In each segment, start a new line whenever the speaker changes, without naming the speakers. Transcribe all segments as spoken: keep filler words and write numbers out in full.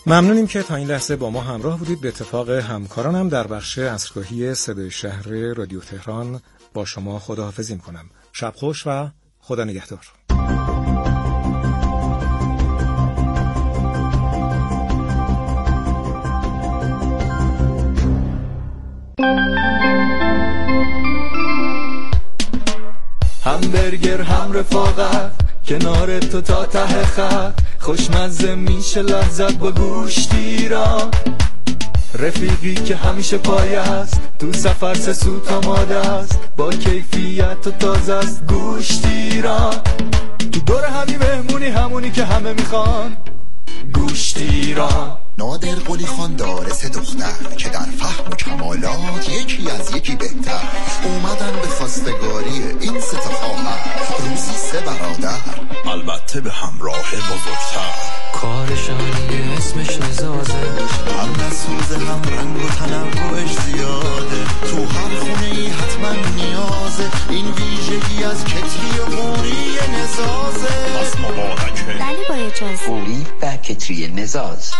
ممنونیم که تا این لحظه با ما همراه بودید. به اتفاق همکارانم در بخش عصرگاهی صدای شهر رادیو تهران با شما خداحافظی می‌کنم. شب خوش و خدا نگهدار.
همبرگر هم رفاقت کنار تو تا ته خط، خوشمزه میشه لذت با گوشتیران، رفیقی که همیشه پای است تو سفر سه سوت آماده است، با کیفیت و تازه است گوشتیران، تو دور همی مهمونی همونی که همه میخوان گوشتیران.
نادر قلی خان داره سه دختر که در فهم و کمالات یکی از یکی بهتر، اومدن به خواستگاری این سه تا خواهر، روزی سه برادر، البته به همراه بزرگتر.
کارشانی اسمش نزازه،
هم نسوزه هم رنگ و تنوعش زیاده، تو هر خونه ای حتما نیازه، این ویژگی از کتری و قوری نزازه. پس مبارکه
بله با اجازه.
قوری و کتری نزاز.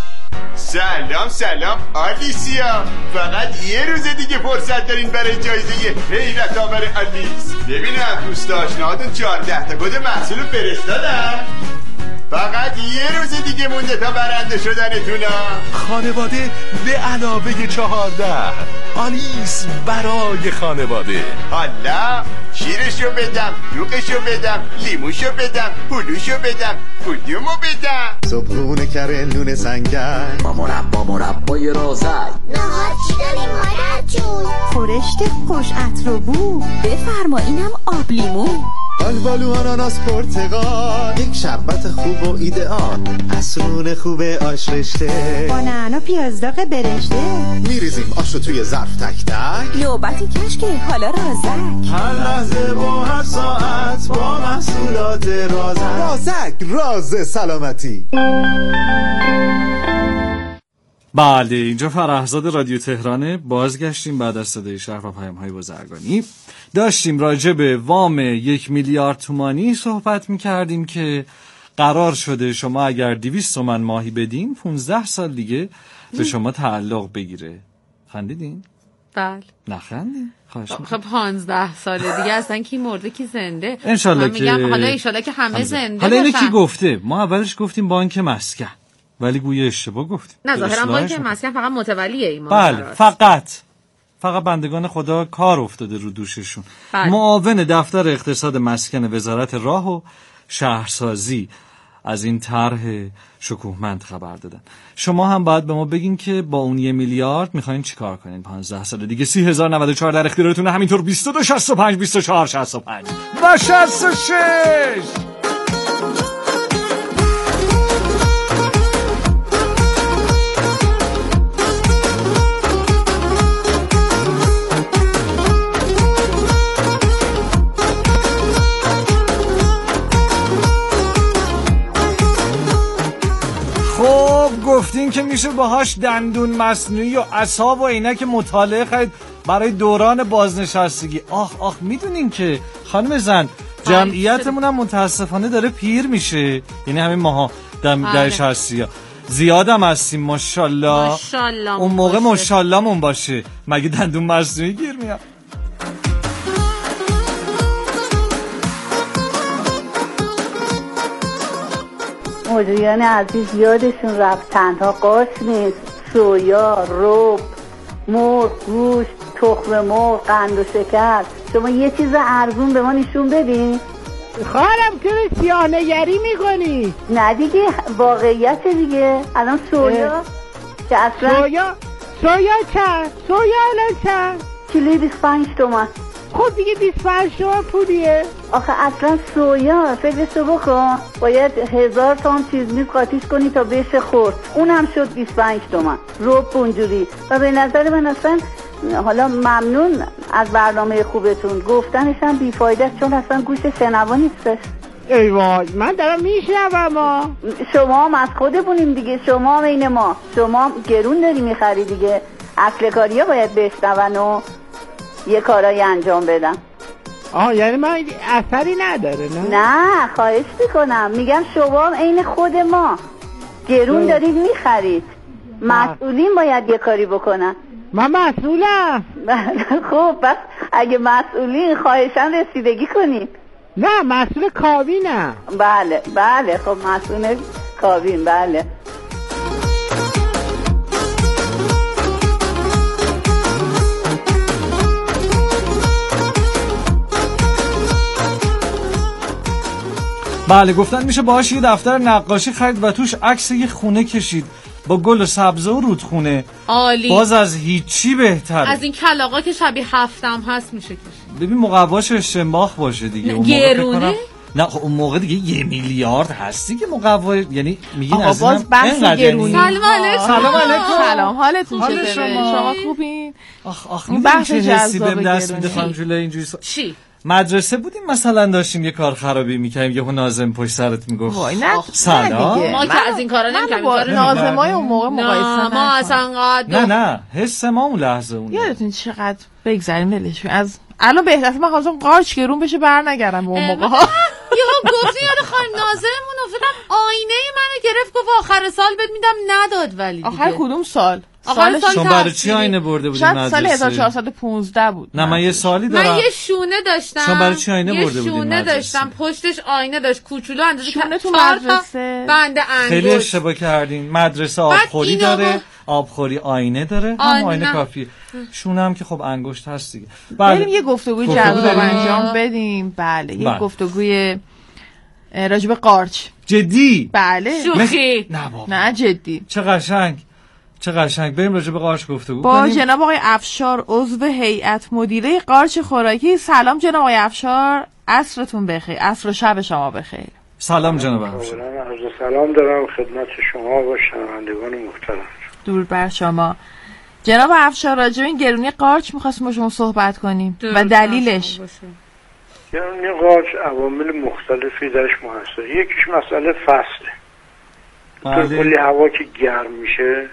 سلام سلام آلیسیا، فقط یه روز دیگه فرصت دارین برای جایزه حیرت آور آلیس. ببینم دوست آشناهاتون چهارده تا کد محصول فرستادن؟ فقط یه روز دیگه مونده تا برنده شدنتونا.
خانواده به علاوه چهارده، آلیس برای خانواده.
حالا شیرشو بدم، دوغشو بدم، لیموشو بدم، هلوشو بدم، کدومو بدم؟
صبحونه کره نون سنگک
با مربا مربای رازک.
نهار چی داریم مادر جون؟
خورشت خوش عطر و بو.
بفرما اینم آب لیمو.
آلبالو آناناس پرتقال، یک شربت خوب و ایدئال، عصرون خوب آش رشته،
با نعنا پیازداغ برشته،
میریزیم آشو توی ظرف تک تک،
نوبتی کشکه حالا رازک،
هر لحظه با هر ساعت با محصولات رازک. رازک راز سلامتی.
بله اینجا فرهزاد رادیو تهرانه. بازگشتیم بعد از صدای شهر و پیام‌های بازرگانی. داشتیم راجع به وام یک میلیارد تومانی صحبت می‌کردیم که قرار شده شما اگر دویست تومن ماهی بدین پونزده سال دیگه به شما تعلق بگیره. خندیدین؟
بله.
نخندین؟ خواهش می‌کنم.
خب پانزده سال دیگه اصلا کی مرده کی زنده؟
انشالله
من میگم
که
حالا انشالله که همه زنده
حالا اینو
باشن.
کی گفته؟ ما اولش گفتیم بانک مسکن ولی گویا اشتباه گفتیم.
نه ظاهرا بانک مسکن فقط متولیه این
بله فقط فقط بندگان خدا کار افتاده رو دوششون.
بله.
معاون دفتر اقتصاد مسکن وزارت راه و شهرسازی از این طرح شکوهمند خبر دادن. شما هم باید به ما بگین که با اون یه میلیارد میخواین چیکار کنین. پانزده سال دیگه سی هزار و نود و چهار در اختیارتونه. همینطور بیست و دو شصت و پنج بیست و چهار شصت و پنج و شصت و شش. گفتین که میشه باهاش دندون مصنوعی و عصا و عینک مطالعه خرید برای دوران بازنشستگی. آخ آخ میدونین که خانم زن جمعیتمون هم متاسفانه داره پیر میشه، یعنی همین ماها در شصتیا زیادم هستیم ماشاءالله.
ماشاءالله
اون موقع ماشاءالله مون باشه مگه دندون مصنوعی گیر میاد؟
مدیران عزیز یادشون رفت تنها قاش نیست، سویا، رب، مرغ، گوشت، تخم مرغ، قند و شکر. شما یه چیز ارزون به ما نشون بدین.
خواهرم که سیاه‌نگری میکنی؟
نه دیگه واقعیت دیگه. الان سویا که اصلا
سویا سویا چند؟ سویا الان چند؟
کیلوی بیست و پنج تومن.
خب دیگه بیست و پنج تومن پولیه.
آخه اصلا سویا فکرشو بکن باید هزار تومن چیز میز قاطیش کنی تا بشه خورد، اونم شد بیست و پنج تومن. رب اونجوری. و به نظر من اصلا حالا ممنون از برنامه خوبتون، گفتنش هم بیفایده چون اصلا گوش شنوا نیستش.
ای وای من دارم میشنوم. ما
شما هم از خودمونیم دیگه، شما هم این ما، شما گرون داری میخری دیگه. اصل کاری ها باید بشنون و یه کارایی انجام بدم.
آه یعنی من اثری نداره؟ نه
نه خواهش میکنم، میگم شما هم عین خود ما. گرون دارید میخرید. مسئولین باید یه کاری بکنن.
من مسئولم.
خب بس اگه مسئولین خواهشاً رسیدگی کنید.
نه مسئول کابینم.
بله بله خب مسئول کابین. بله
بله گفتن میشه باهاش یه دفتر نقاشی خرید و توش عکس یه خونه کشید با گل و سبزه و رودخونه.
عالی.
باز از هیچی بهتره.
از این کلاغا که شبیه هفتم هست میشه کشید.
ببین مقواش اشتنباخ باشه دیگه. اون
گرونه؟
نه اون موقع دیگه یه میلیارد هستی که مقوا، یعنی میگین از
اینم باز بحث گرونی.
سلام علیکم.
سلام علیکم.
سلام حالتون چطوره؟ شما خوبین؟
آخ آخ این بحث جذاب دست میده خانم جوله اینجوری.
چی؟
مدرسه بودیم مثلا داشتیم یه کار خرابی میکنیم یهو ناظم پشت سرت میگفت
وای نه
سلام.
ما که از این کارا نمی‌کنیم.
با ناظمای اون موقع مقایسه
ما اصلا قد
نه نه حس ما اون لحظه اون.
یادتون چقدر بگذریم ولش از الان بهتره من خواستم قارچ گرون بشه برنگردم به اون موقع ها.
یهو گفتی یاد خانم ناظممون افتادم آینه منو گرفت گفت آخر سال بهت میدم نداد. ولی
آخر کدوم سال؟
آخر سال
شما برای چی آینه برده بودی مدرسه؟
سال هزار و چهارصد و پنجاه بود.
نه من یه سالی دارم.
من یه شونه داشتم.
شما برای چی آینه برده بودی؟
یه شونه داشتم پشتش آینه داشت کوچولو اندازه
شونه تو مدرسه
بند انگشت.
خیلی اشتباه کردین. مدرسه آبخوری داره، آبخوری آینه داره، هم آینه کافیه. شونه هم که خب انگشت هست دیگه.
بریم یه گفتگوی جذاب انجام بدیم. بله یه گفتگوی راجب قارچ.
جدی؟
بله.
شوخی؟
نه بابا.
نه جدی.
چه قشنگ. چه قشنگ. بریم راجع به قارچ گفتگو
با
کنیم.
جناب آقای افشار عضو هیئت مدیره قارچ خوراکی. سلام جناب آقای افشار، عصرتون بخیر. عصر و شب شما بخیر.
سلام جناب افشار.
عرض سلام دارم خدمت شما و شنوندگان محترم.
درود بر شما. جناب افشار راجع به این گرونی قارچ می‌خواستیم با شما صحبت کنیم و دلیلش.
گرونی قارچ عوامل مختلفی درش موثره. یکیش مسئله فصله. تو کلی هوا که گرم میشه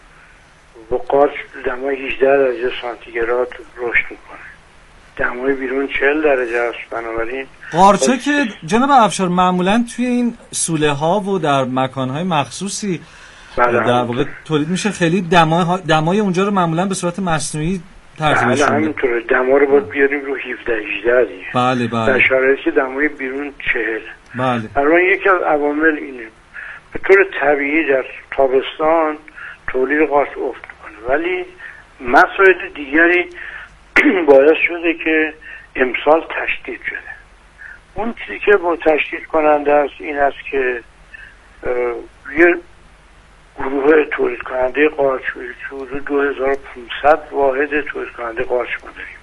و قارچ دمای هجده درجه سانتیگراد رشد میکنه. دمای بیرون چهل درجه است. بنابراین
قارچه که جناب افشار معمولا توی این سوله ها و در مکان های مخصوصی در واقع تولید میشه. خیلی دمای دمای اونجا رو معمولا به صورت مصنوعی ترتیبش میده.
همینطوره. دما رو باید بیاریم رو هفده هجده دیگه.
بله بله.
در شرایطی که دمای بیرون چهل.
بله.
الان یکی از عوامل اینه. به طور طبیعی در تابستان تولید قارچ افت میکنه، ولی مسائل دیگری باعث شده که امسال تشدید شده. اون چیزی که با تشدید کننده است این است که یه گروه تولید کننده قارچ حدود دو هزار و پانصد واحد تولید کننده قارچ ما داریم.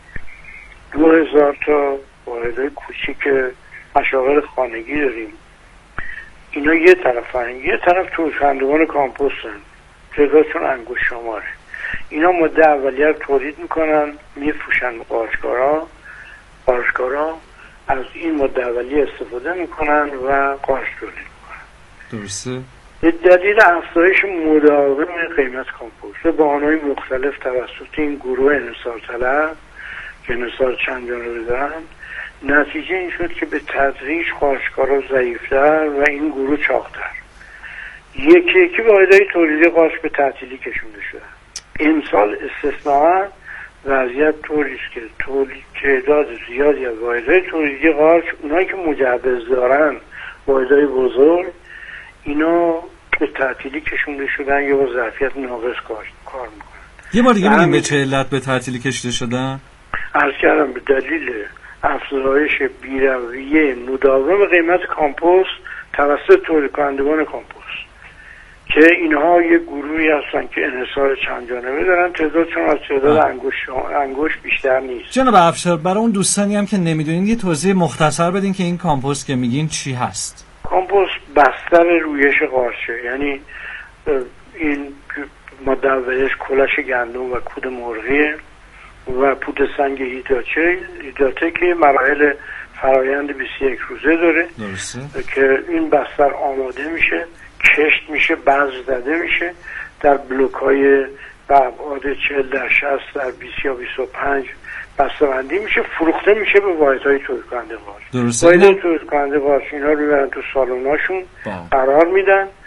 دو هزار تا واحدهای کوچیک مشاغل خانگی داریم. اینا یه طرف هن. یه طرف تولید کنندگان کامپوست هن. تعدادشون انگشت شماره. اینا ماده اولیه رو تولید میکنن، میفروشن به قارچکارا. قارچکارا از این ماده اولیه استفاده میکنن و قارچ تولید میکنن.
درسته.
به دلیل افزایش مداوم قیمت کامپوست به بهانه‌های مختلف توسط این گروه انحصار طلب که انحصار چند جانبه دارن، نتیجه این شد که به تدریج قارچکارا ضعیفتر و این گروه چاقتر. یکی یکی واحدهای تولیدی قارچ به تعطیلی کشونده شدن. امسال استثناء وضعیت طوری است که تولید تعداد زیادی از واحدهای تولیدی قارچ، اونایی که مجوز دارن، واحدهای بزرگ، اینا به تعطیلی کشونده شدن یا با ظرفیت ناقص کار کار میکنن.
یه بار دیگه میگیم به چه علت به تعطیلی کشیده شدن؟
عرض کردم به دلیل افزایش بی‌رویه مداوم قیمت کامپوست توسط تولید کنندگان کامپوست که اینها یک گروهی هستن که انحصار چند جانبه دارن. تعدادشون از تعداد انگشت انگشت بیشتر نیست.
جناب افشار برای اون دوستانی هم که نمیدونین یه توضیح مختصر بدین که این کامپوست که میگین چی هست؟
کامپوست بستر رویش قارچه، یعنی این ماده اولیش کلش گندم و کود مرغیه و پود سنگ هیداچه هیداته که مراحل فرایند بیست و یک روزه داره.
درسته.
که این بستر آماده میشه، کشت میشه، بذر زده میشه، در بلوک های به ابعاد چهل در شصت در بیست یا بیست و پنج بسته‌بندی میشه، فروخته میشه به واحدهای تولید کننده قارچ. واحدهای تولید کننده قارچ اینا رو میبرن تو سالن‌هاشون قرار میدن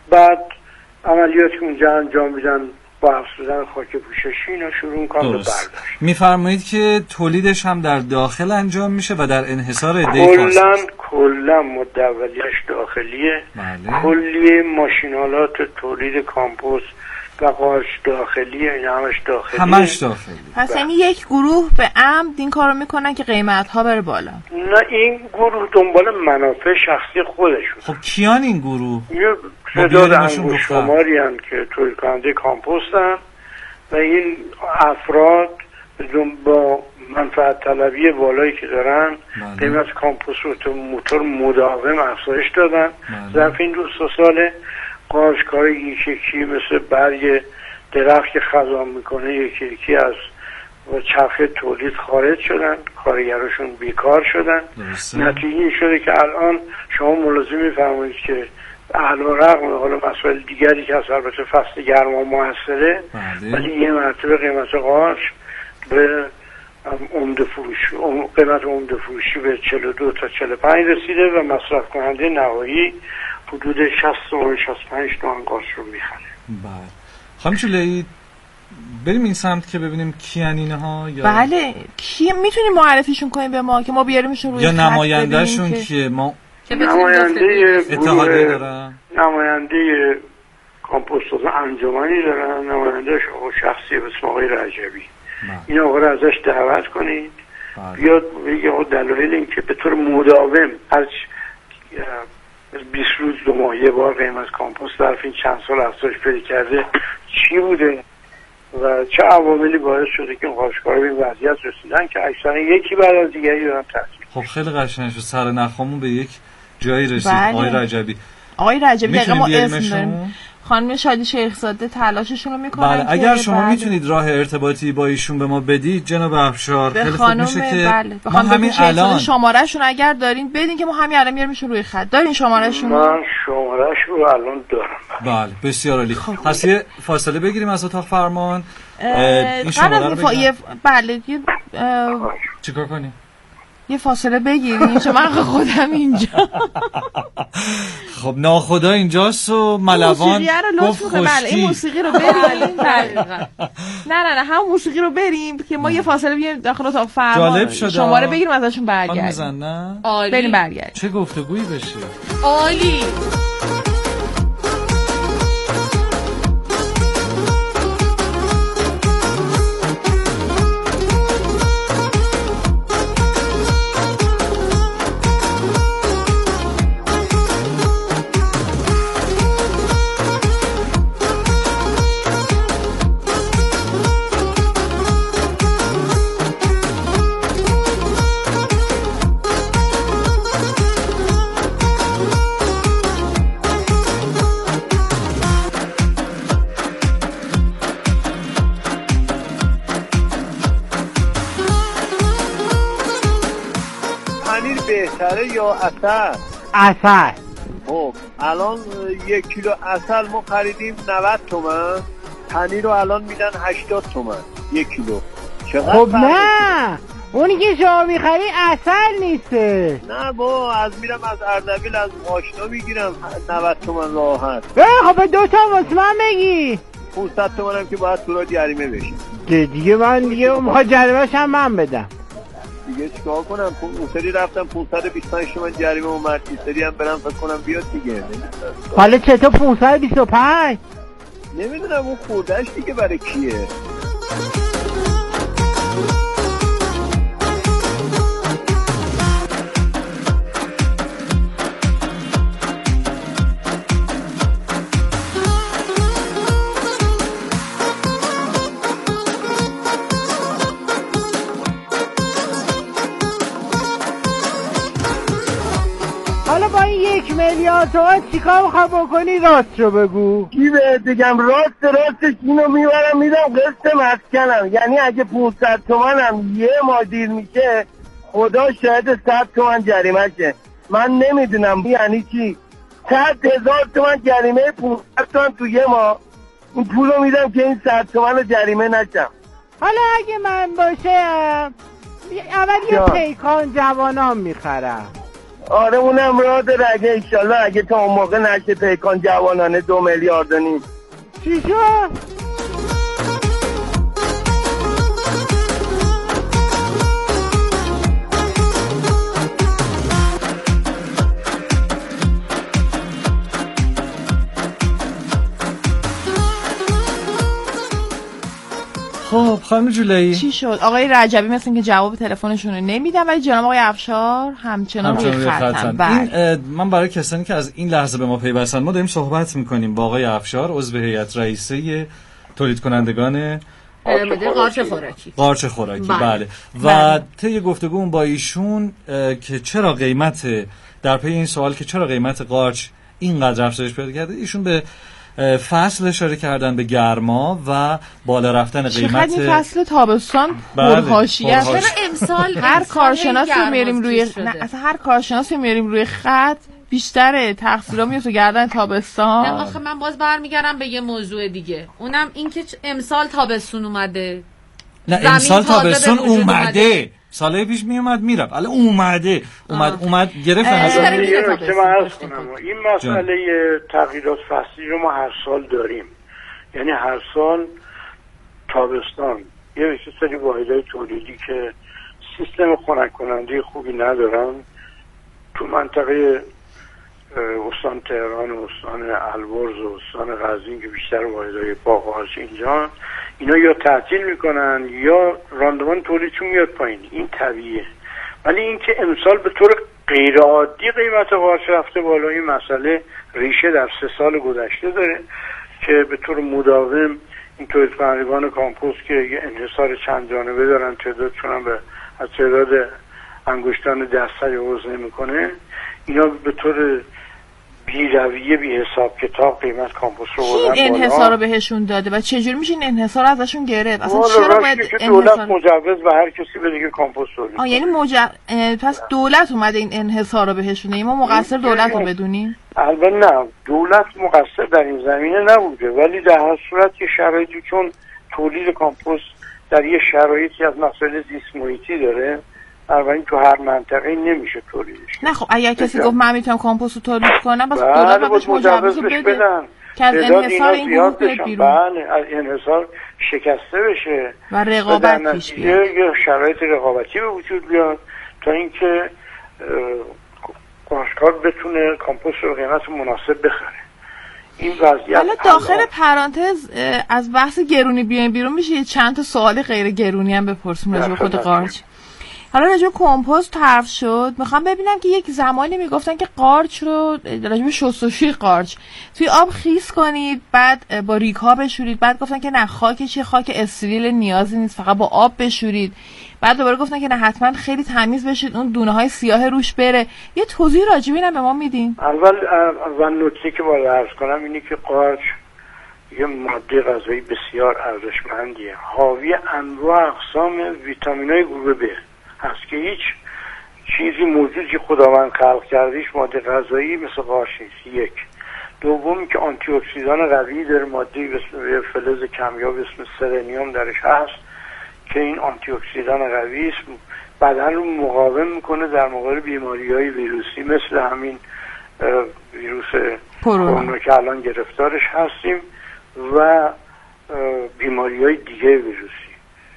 بعد عملیاتی اونجا انجام میدن با افزودن خاک پوششی اینا شروع میکنن به برداشت.
میفرمایید که تولیدش هم در داخل انجام میشه و در انحصار عده
کلا کلا مدولیش داخلیه.
بله.
کلیه ماشینالات تولید کامپوست و قارچ داخلیه، این همش داخلیه.
همش داخلی.
پس یعنی یک گروه به عمد این کارو میکنن که قیمت ها بره بالا.
نه این گروه دنبال منافع شخصی خودشون.
خب کیان این گروه؟
یه تعداد انگوش شماری هستن که تولید کننده کامپوستن و این افراد با منفعت طلبی بالایی که دارن بله. قیمت کامپوست رو موتور مداوم افزایش دادن. ظرف این دو سه ساله قارچکاری یکی مثل برگ درخت که خزان میکنه یکی یکی از چرخه تولید خارج شدن، کارگراشون بیکار شدن. نتیجه این شده که الان شما ملاحظه میفرمایید که علیرغم حالا مسائل دیگری که از البته فصل گرما موثره ولی یه مرتبه قیمت قارچ به عمده فروش قیمت عمده فروشی به چهل و دو تا چهل و پنج رسیده و مصرف کننده نهایی حدود شصت تا شصت و پنج تومن قارچ رو میخره.
بله. خانم جلویی بریم این سمت که ببینیم کیان اینها یا
بله کی میتونیم معرفیشون کنیم به ما که ما بیاریمشون روی
یا نمایندهشون که... که ما
نماینده
اتحادیه دارن،
نماینده کامپوستساز انجمنی دارن، نماینده شخصی به اسم آقای رجبی. این آقا رو ازش دعوت کنید بیاد بگه آقا دلایل این که به طور مداوم از بیست روز دو ماه یه بار قیمت کامپوست در این چند سال افزایش پیدا کرده چی بوده و چه عواملی باعث شده که قارچکارا به این وضعیت رسیدن که اکثرا یکی بعد از دیگری دارن تاثیر.
خب خیلی قشنگ شد، سر نخامون به یک جایی رسید.
بله.
آقای رجبی
آقای رجبی دقیقا ما اسم داریم، خانم شادی شیخزاده تلاششون رو میکنن.
بله اگر شما بله. میتونید راه ارتباطی با ایشون به ما بدید جناب افشار خیلی خوب میشه که
بله.
ما همین الان
شمارهشون اگر دارین بدین که ما همین الان میاریمشون روی خط. دارین شمارهشون؟
من شمارهش رو الان دارم.
بله بسیار عالی. خب پس یه فاصله بگیریم از اتاق فرمان.
این شماره رو بگیریم. بله
چیکار کنیم؟
یه فاصله بگیریم چون من خودم اینجا.
خب ناخدا اینجاست و ملوان گفت خوشتی.
بله این موسیقی رو بریم. نه نه نه هم موسیقی رو بریم که ما یه فاصله بگیریم داخل اتاق فرمان شماره بگیریم ازشون برگردیم. بریم برگردیم.
چه گفتگویی بشه.
عالی.
بهتره یا عسل؟
عسل.
خب الان یک کیلو عسل ما خریدیم نود تومن، پنیر رو الان میدن هشتاد تومن یک کیلو.
خب نه اونی که شما میخری عسل نیسته.
نه با از میرم از اردبیل از آشنا میگیرم نود تومن راحت.
خب به دو تا واسه من بگی.
پانصد تومن هم که باید تو را جریمه بشیم
دیگه. من دیگه میخواد جریمه‌ش هم من بدم
دیگه. چیکار کنم؟ اون سری رفتم پانصد و بیست و پنج تومن جریمه اومد، این سری هم برم فکر کنم بیاد دیگه.
حالا چطور پانصد و بیست و پنج؟
نمیدونم اون خوردهش دیگه برای کیه.
یک میلیارد تومن چیکار میخوای بکنی؟ راست رو بگو.
کی بهت بگم؟ راست راستش اینو میبرم میدم قسط مسکنم. یعنی اگه پانصد تومنم یه ماه دیر میشه خدا شاید صد تومن جریمه شه. من نمیدونم یعنی چی. صد هزار تومن جریمه پانصد تومن تو یه ماه. این پولو میدم که این صد تومن رو جریمه نشم.
حالا اگه من باشه اول یه پیکان جوانان میخرم.
آره اونم راه داره اگه ایشالله اگه تا اون موقع نشه پیکان جوانانه دو میلیارد و نیم.
چی شد؟
خب خانم جولایی
چی شد؟ آقای رجبی مثل اینکه جواب تلفنشون رو نمیدن ولی جناب آقای افشار همچنان روی خطن.
این من برای کسانی که از این لحظه به ما پیوستن، ما داریم صحبت میکنیم با آقای افشار عضو هیئت رئیسه تولید کنندگان
قارچ خوراکی.
قارچ خوراکی بله, بله. و طی گفتگو با ایشون که چرا قیمت در پی این سوال که چرا قیمت قارچ اینقدر افزایش پیدا کرده، ایشون به فصل اشاره کردن، به گرما و بالا رفتن قیمت.
چقدر این فصل تابستان پرحاشیه است.
چرا امسال
هر کارشناس رو میاریم روی نه اصلا هر کارشناس رو میاریم روی خط بیشتر تقصیرا میفته گردن تابستان.
نه آخه من باز برمیگردم به یه موضوع دیگه، اونم این که امسال تابستون اومده.
نه امسال تابستون اومده, اومده. ساله پیش می اومد میرفت، الان اومده اومد آه. اومد گرفت
مثلا این مسئله تغییرات فصلی رو ما هر سال داریم. یعنی هر سال تابستان یه سری واحدهای تولیدی که سیستم خنک کننده خوبی ندارن تو منطقه استان تهران و استان البرز و استان قزوین که بیشتر واحدهای باغ‌هاش اینجا، اینا یا تعطیل میکنن یا راندمان تولیدشون میاد پایین. این طبیعیه. ولی اینکه امسال به طور غیر عادی قیمت قارچ رفته بالا، این مسئله ریشه در سه سال گذشته داره که به طور مداوم این تولید کنندگان کامپوست که یه انحصار چند جانبه دارن، تعدادشون هم به از تعداد انگشتان دست تجاوز نمیکنه، اینا به طور بی رویه بی حساب کتاب قیمت کامپوست رو بردن بالا.
این انحصار رو بهشون داده و چجوری میشه این انحصار ازشون گرفت؟ اصلا چرا باید
دولت مجوز به هر کسی بده که کامپوست تولید کنه؟
یعنی مج... پس دولت اومده این انحصار رو بهشون داده. ما مقصر دولت رو بدونیم؟
البته نه، دولت مقصر در این زمینه نبوده، ولی در هر صورت یه شرایطی چون تولید کامپوست در یه شرایطی از مسائل زیست محیطی داره، البته تو هر منطقه نمیشه تولیدش.
نه خب اگر کسی گفت من میتونم کامپوست رو تولید کنم، بس دولت باید مجوز بده که از انحصار این گروه بیاد بیرون.
بله از انحصار شکسته بشه
و رقابت پیش بیاد،
یه شرایط رقابتی به وجود بیاد تا اینکه کاشتکار بتونه کامپوست رو قیمت مناسب بخره. این وضعیت
حالا داخل پرانتز از بحث گرونی بیایم بیرون میشه یه چند تا سوال غیر گرونی هم بپرسیم راجع به خود قارچ. حالا راجع به کمپوست حرف شد، میخوام ببینم که یک زمانی میگفتن که قارچ رو راجع به شستشوی قارچ توی آب خیس کنید، بعد با ریگ ها بشورید، بعد گفتن که نه خاک چیه، خاک استریل نیازی نیست، فقط با آب بشورید، بعد دوباره گفتن که نه حتما خیلی تمیز بشید اون دونه های سیاه روش بره. یه توضیح راجع به اینم به ما میدین؟
اول اول نکته که باید عرض کنم اینه که قارچ یه ماده غذایی بسیار ارزشمندیه، حاوی انواع اقسام ویتامین‌های گروه ب هست که هیچ چیزی موجودی که خداوند خلق کردهش ماده غذایی مثل قارچ نیست. یک. دوم که آنتی اکسیدان قوی داره، ماده به اسم فلز کمیاب اسم سلنیوم درش هست که این آنتی اکسیدان قوی است، بدن رو مقاوم میکنه در مقابل بیماری‌های ویروسی مثل همین ویروس کرونا که الان گرفتارش هستیم و بیماری‌های دیگه ویروسی.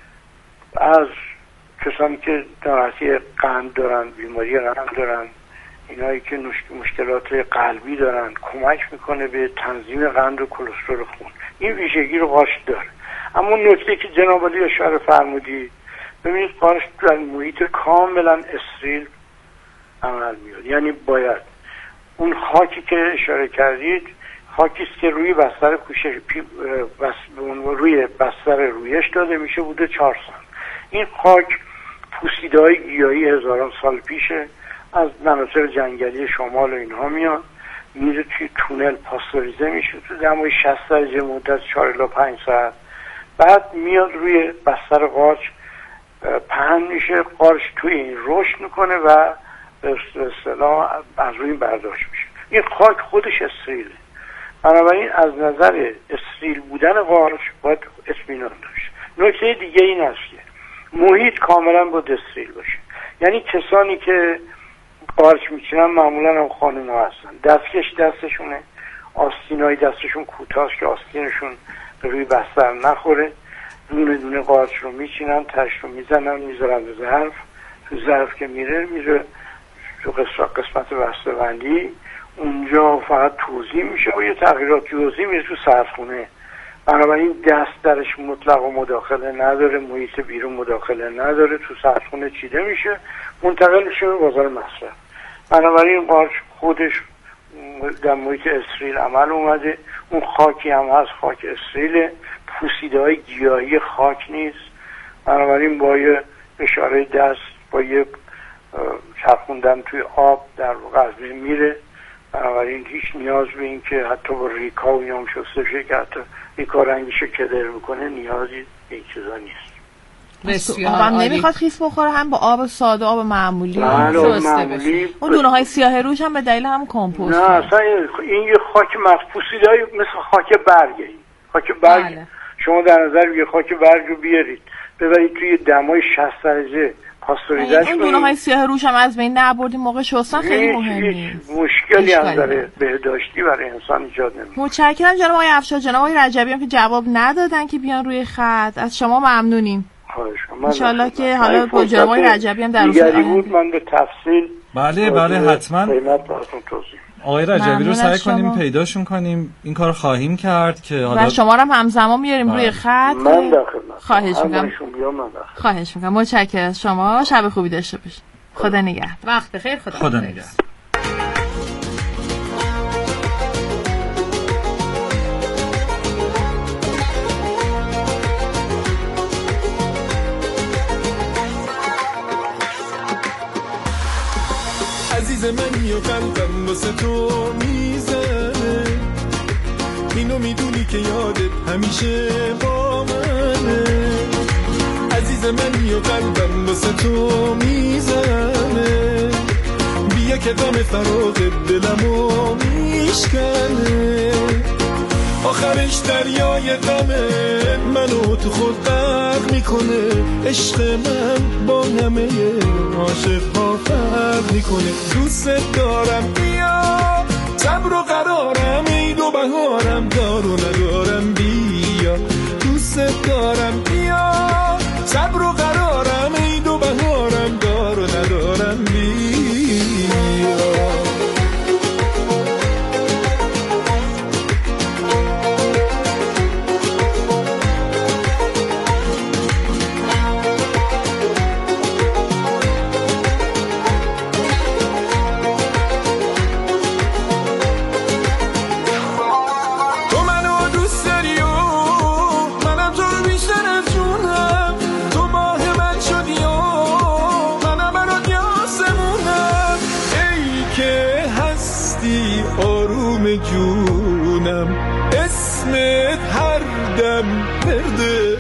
از کسانی که ناراحتی قند دارن، بیماری قند دارن، اینایی که مشکلات قلبی دارن، کمک میکنه به تنظیم قند و کلسترول خون. این ویژگی رو قارچ داره. اما نکته که جناب علی اشاره فرمودید، ببینید قارچ در محیط کاملا استریل عمل میاد. یعنی باید اون خاکی که اشاره کردید خاکی است که روی بستر کوشش بس روی بستر رویش داده میشه بوده چهار سال. این خاک پوسیده های گیاهی هزاران سال پیشه، از مناطق جنگلی شمال و اینها میاد، میره توی تونل پاستوریزه میشه تو دمای شصت درجه مدت چهار الی پنج ساعت، بعد میاد روی بستر قارچ پهن میشه. قارچ توی این رشد میکنه و به اصطلاح از روی برداشت میشه. این خاک خودش استریله، بنابراین از نظر استریل بودن قارچ باید اطمینان داشت. نکته دیگه این است که محیط کاملا باید استریل باشه. یعنی کسانی که قارچ میچینن معمولا هم خانوم ها هستن. دستکش دستشونه، آستینای دستشون کوتاست که آستینشون روی بستر نخوره. دونه دونه قارچ رو میچینن، تش رو میزنن، میذارن تو ظرف. تو ظرف که میره میره تو قسمت بسته‌بندی، اونجا فقط توزیع میشه و یه تغییرات جزئی میره تو سردخونه. بنابراین دست درش مطلق و مداخله نداره، محیط بیرون مداخله نداره، تو سردخونه چیده میشه، منتقل میشه به بازار مصرف. بنابراین قارچ خودش در محیط استریل عمل اومده. اون خاکی هم هست، خاک استریله، پوسیده های گیاهی خاک نیست. بنابراین با یه اشاره دست، با یه چرخوندن توی آب در واقع از بین میره. بنابراین هیچ نیاز به این که حتی با ریکا و یام شسته شه که حتی ریکا رنگیشو کدر میکنه، نیازی به این چیزا نیست.
آبم نمیخواد خیس بخوره، هم با آب ساده، آب معمولی
معمولی.
اون دونه های سیاه روش هم به دلیل هم کمپوست.
نه اصلا این یه خاک مخصوصی های مثل خاک برگه. خاک برگ بله. شما در نظر یه خاک برگ رو بیارید ببرید توی دمای شصت درجه پاستوریزش
اون دونه های سیاه روش هم از بین نبردیم موقع شستن خیلی مهمه.
مشکلی از نظر بهداشتی برای انسان ایجاد نمیشه.
متشکرم جناب آقای افشار. جناب آقای رجبی هم که جواب ندادن که بیان روی خط، از شما ممنونیم. ان شاء الله که حالا با جناب آقای رجبی هم در
دیگری بود من به تفصیل
بله بله حتما آقای رجبی رو سعی کنیم پیداشون کنیم. این کار خواهیم کرد که حالا
و شما رو هم همزمان میاریم روی خط.
من در خدمت.
خواهش می‌کنم. خواهش می‌کنم. متشکرم از شما. شب خوبی داشته باشید. خدا نگهدار.
وقت بخیر. خدا
خدا نگهدار.
عزیز منی و قلبم واسه تو میزنه، اینو میدونی که یادت همیشه با منه. عزیز منی و قلبم واسه تو میزنه، بیا که غم فراغ دلمو میشکنه. آخرش دریای غمه منو تو خود غرق میکنه. عشق من با همه عاشق ها فرق میکنه. دوست دارم بیا صبر و قرارم، عید و بهارم دار و ندارم بیا. دوست دارم بیا صبر و قرارم، عید و بهارم دار و ندارم بیا. جونم اسمت هر دم مرد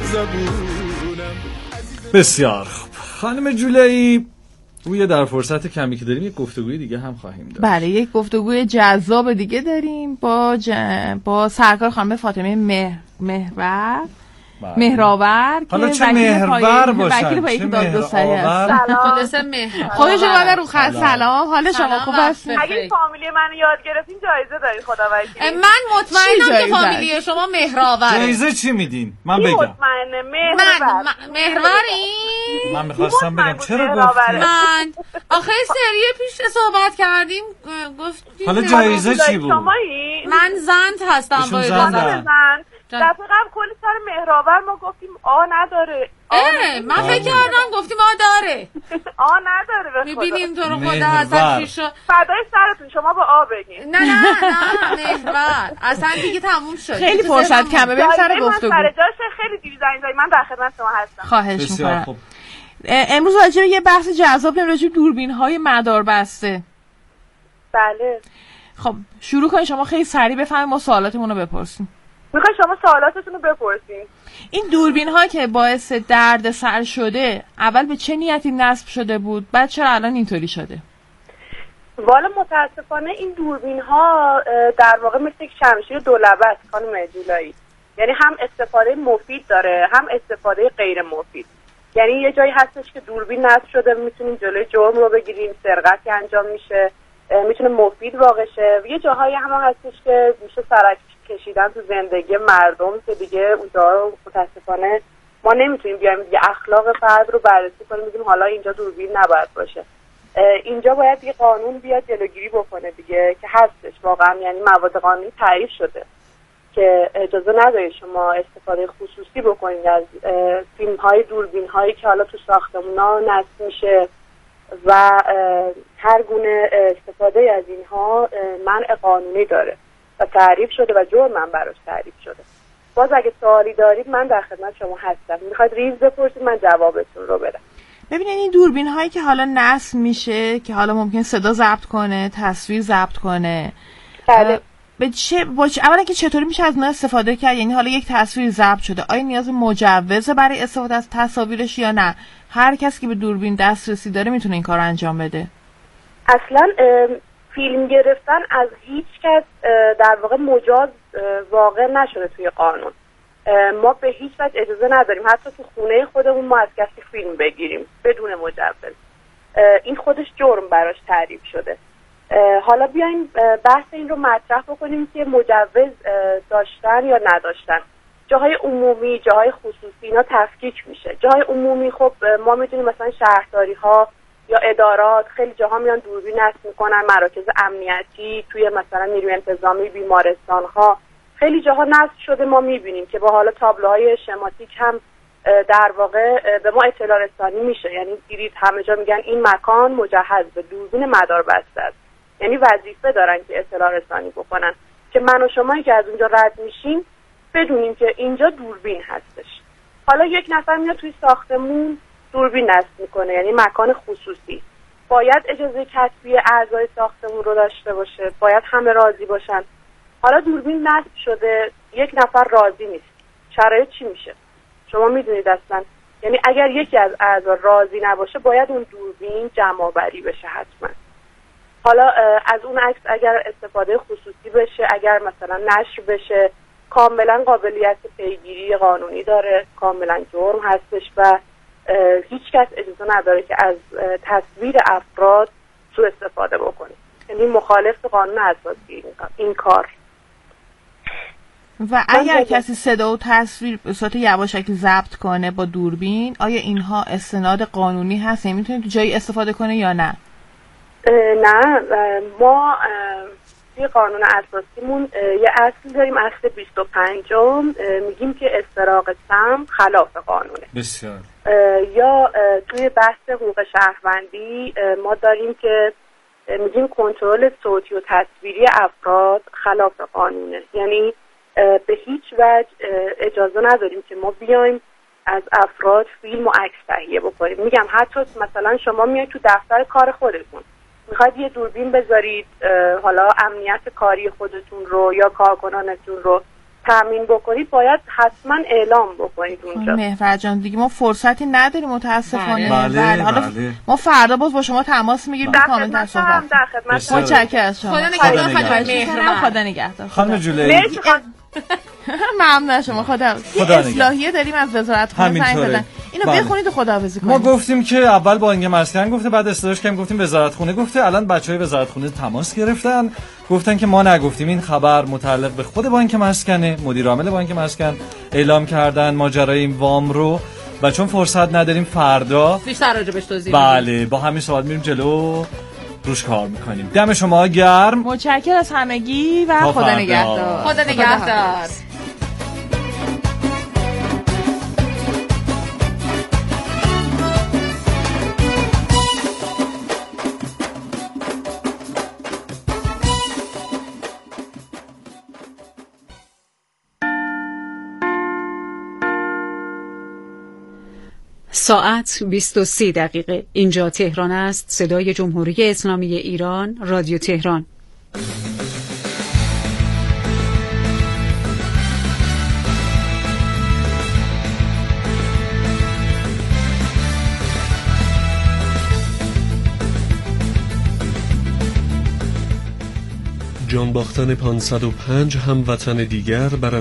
زبونم.
بسیار خوب خانم جولایی، روی در فرصت کمی که داریم یک گفتگوی دیگه هم خواهیم داشت.
بله یک گفتگوی جذاب دیگه داریم با جن... با سرکار خانم فاطمه مهر... محور مهرآور که
وکیل مهرآور باشن
وکیل پای دادگستری هستن.
سلام مهرآور.
خودش اومده رو خط. سلام، حال شما خوب است؟
اگه فامیلی منو یاد گرفتین جایزه دارید خدا وکیل.
من مطمئنم که فامیلی شما مهرآوره.
جایزه چی میدین؟ من بگم.
مطمئنه مهرآور.
من مهرآوری؟
من می‌خواستم بگم چرا گفتین؟
من آخه سری پیش صحبت کردیم گفتیم
حالا جایزه چی بود؟
من زند هستم با
اجازه. دفعه قبل کلی سر مهرآور ما گفتیم آ نداره.
اه من فکر کردم گفتیم آ داره.
آ نداره به خدا.
میبینیم تو رو خدا اصلا پیش
فدای سرتون شما با آ بگین.
نه نه نه مهرآور اصلا دیگه تموم شد.
خیلی فرصت کمه بریم سر گفتگو.
سر جاش خیلی دیری زنگ زدید. من در خدمت شما هستم.
خواهش می‌کنم. امروز راجع به یه بحث جذاب راجع به دوربین‌های مداربسته.
بله.
خب شروع کنید شما خیلی سریع بفهمید ما سوالاتمون رو بپرسیم.
میخوای شما سوالاتتون رو بپرسین.
این دوربین ها که باعث درد سر شده اول به چه نیتی نصب شده بود، بعد چرا الان اینطوری شده؟
والا متاسفانه این دوربین ها در واقع مثل یک شمشیر دولبه است خانم جولایی. یعنی هم استفاده مفید داره هم استفاده غیر مفید. یعنی یه جایی هستش که دوربین نصب شده میتونیم جلوی جرم رو بگیریم، سرقتی انجام میشه، میتونه مفید واقع شه. یه جاهایی هم هستش که میشه سرک کشیدن تو زندگی مردم که دیگه اونجا رو متاسفانه ما نمیتونیم بیایم دیگه اخلاق فرد رو بررسی کنیم بگیم حالا اینجا دوربین نباید باشه. اینجا باید یه قانون بیاد جلوگیری بکنه دیگه که هستش واقعا، یعنی مواد قانونی تعریف شده که اجازه نداره شما استفاده خصوصی بکنید از فیلم های دوربین هایی که حالا تو ساختمونا نصب میشه و هر گونه استفاده از اینها منع قانونی داره و تعریف شده و جرم هم براش تعریف شده. باز اگه سوالی دارید من در خدمت شما هستم، میخواید ریز بپرسید من جوابتون رو بدم.
ببینید این دوربین هایی که حالا نصب میشه که حالا ممکن صدا ضبط کنه، تصویر ضبط کنه،
بله.
به چه با چه اولا که چطوری میشه از اونها استفاده کرد؟ یعنی حالا یک تصویر ضبط شده، آیا نیاز مجوز برای استفاده از تصاویرش یا نه هر کسی که به دوربین دسترسی داره میتونه این کارو انجام بده؟
اصلا فیلم گرفتن از هیچ کس در واقع مجاز واقع نشده توی قانون. ما به هیچ وجه اجازه نداریم حتی تو خونه خودمون ما از کسی فیلم بگیریم بدون مجوز. این خودش جرم براش تعریف شده. حالا بیایم بحث این رو مطرح بکنیم که مجوز داشتن یا نداشتن. جاهای عمومی، جاهای خصوصی اینا تفکیک میشه. جاهای عمومی خب ما میدونیم مثلا شهرداری ها یا ادارات خیلی جاها میان دوربین نصب میکنن، مراکز امنیتی، توی مثلا نیروی انتظامی، بیمارستان ها خیلی جاها نصب شده. ما میبینیم که با حالا تابلوهای شماتیک هم در واقع به ما اطلاع رسانی میشه، یعنی دیدید همه جا میگن این مکان مجهز به دوربین مداربسته است، یعنی وظیفه دارن که اطلاع رسانی بکنن که من و شمایی که از اونجا رد میشیم بدونیم که اینجا دوربین هستش. حالا یک نفر میاد توی ساختمون دوربین نصب میکنه، یعنی مکان خصوصی، باید اجازه کتبی اعضای ساختمون رو داشته باشه، باید همه راضی باشن. حالا دوربین نصب شده یک نفر راضی نیست، شرایط چی میشه؟ شما میدونید اصلا، یعنی اگر یکی از اعضا راضی نباشه باید اون دوربین جمع‌آوری بشه حتما. حالا از اون عکس اگر استفاده خصوصی بشه، اگر مثلا نشر بشه، کاملا قابلیت پیگیری قانونی داره، کاملا جرم هستش و هیچ کس اجازه نداره که از تصویر افراد سوء استفاده بکنه. یعنی مخالف قانون اساسی این کار.
و اگر کسی صدا و تصویر به صورت یواشکی ضبط کنه با دوربین، آیا اینها استناد قانونی هست؟ یعنی میتونه تو جایی استفاده کنه یا نه؟
نه، ما توی قانون اساسیمون یه اصل داریم، اصل بیست و پنجم، میگیم که استراق سم خلاف قانونه.
بسیار.
یا توی بحث حقوق شهروندی ما داریم که میگیم کنترل صوتی و تصویری افراد خلاف قانونه، یعنی به هیچ وجه اجازه نداریم که ما بیایم از افراد فیلم و عکس تهیه بکنیم. میگم حتی مثلا شما میایید تو دفتر کار خودتون میخواید یه دوربین بذارید، حالا امنیت کاری خودتون رو یا کارکنانتون رو تامین بکنید، باید حتما اعلام بکنید اونجا.
مهر جان دیگه ما فرصتی نداریم متاسفانه.
بله بله.
حالا
بله.
ما فردا باز با شما تماس میگیریم کامل در صحبت.
در خدمت.
متشکرم از شما.
خدا نگهدار.
خدا نگهدار.
خانم جولی
ممنون شما. خدا یه اصلاحیه داریم از وزارت خونه زنگ زدن. اینو
بله.
بخونید و خداحافظی کنید.
ما گفتیم که اول بانک مسکن گفته، بعد اصلاحش کردیم گفتیم وزارت خونه گفته، الان بچهای وزارت خونه تماس گرفتن گفتن که ما نگفتیم. این خبر متعلق به خود بانک مسکنه. مدیر عامل بانک مسکن اعلام کردن ماجرای این وام رو و چون فرصت نداریم فردا
بیشتر راجبش توضیح
بله با همین سوال میریم جلو روش کار میکنیم. دم شما گرم.
متشکرم از همگی و خدا نگهدار.
خدا نگهدار.
ساعت بیست و سه دقیقه. اینجا تهران است. صدای جمهوری اسلامی ایران، رادیو تهران.
جان باختن پانصد و پنج هموطن دیگر بر